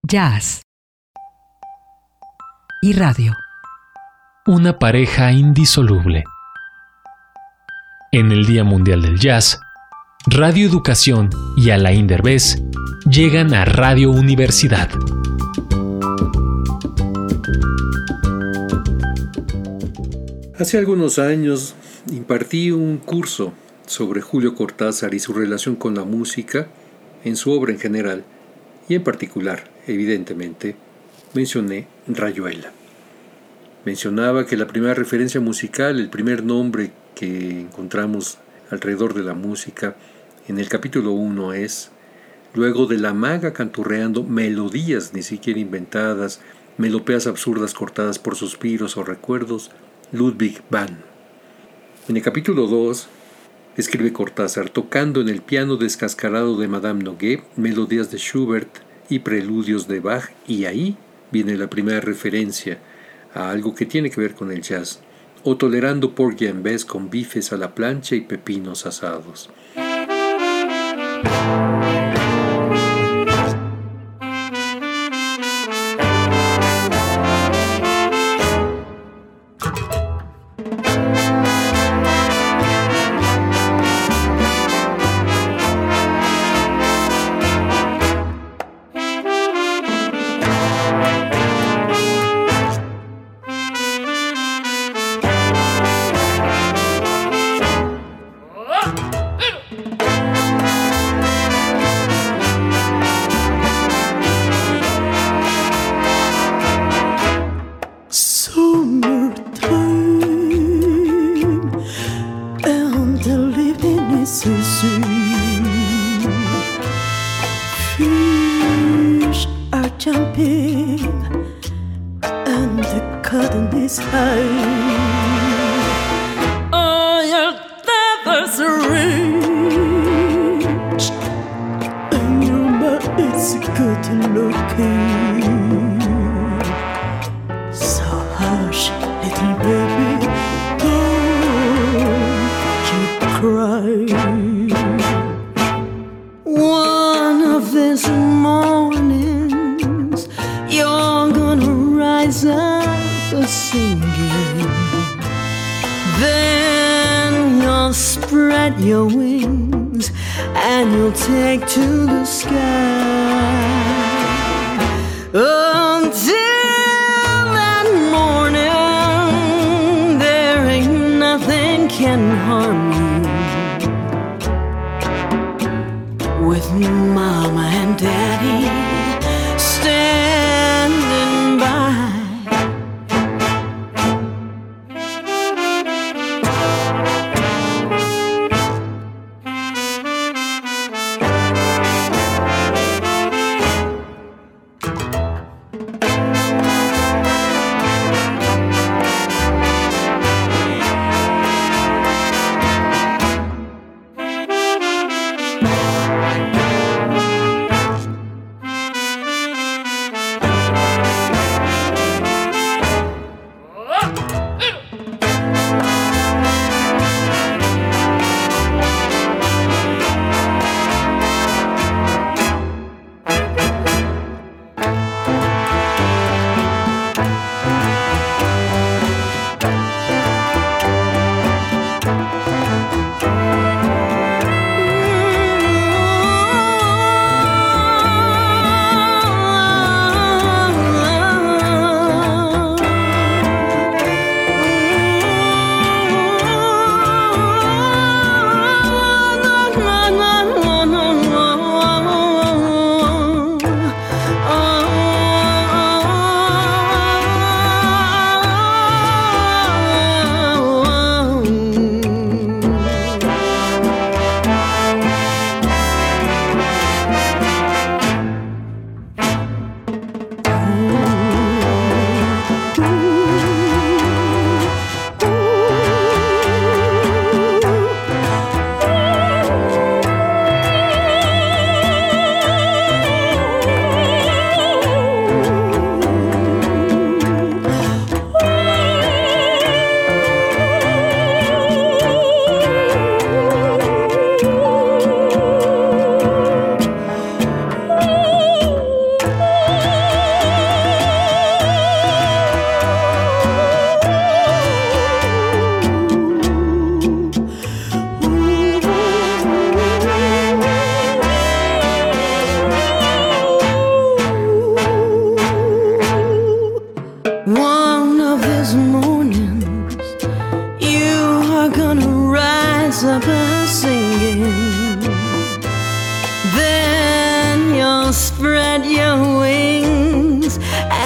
Jazz y radio. Una pareja indisoluble. En el Día Mundial del Jazz, Radio Educación y Alain Derbez llegan a Radio Universidad. Hace algunos años impartí un curso sobre Julio Cortázar y su relación con la música en su obra en general, y en particular, evidentemente, mencioné Rayuela. Mencionaba que la primera referencia musical, el primer nombre que encontramos alrededor de la música en el capítulo 1 es, luego de la maga canturreando melodías ni siquiera inventadas, melopías absurdas cortadas por suspiros o recuerdos, Ludwig van. En el capítulo 2 escribe Cortázar, tocando en el piano descascarado de Madame Noguet, melodías de Schubert y preludios de Bach, y ahí viene la primera referencia a algo que tiene que ver con el jazz, o tolerando porgy and bess con bifes a la plancha y pepinos asados. Fish are jumping and the curtain is high. Oh, your feathers reach and your mouth is good looking. So hush, little baby, don't you cry. One of these mornings, you're gonna rise up singing. Then you'll spread your wings and you'll take to the sky. Until that morning, there ain't nothing can harm you. With Mama and Daddy standing by.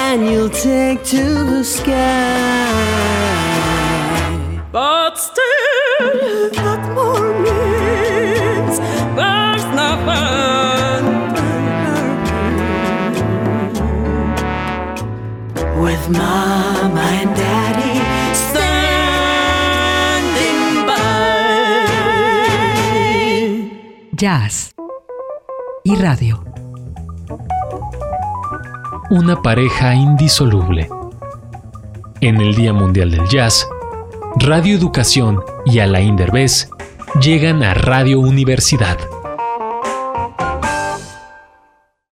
and you'll take to the sky. But still, that morning's there's nothing with Mama and Daddy standing by. Jazz y radio. Una pareja indisoluble. En el Día Mundial del Jazz, Radio Educación y Alain Derbez llegan a Radio Universidad.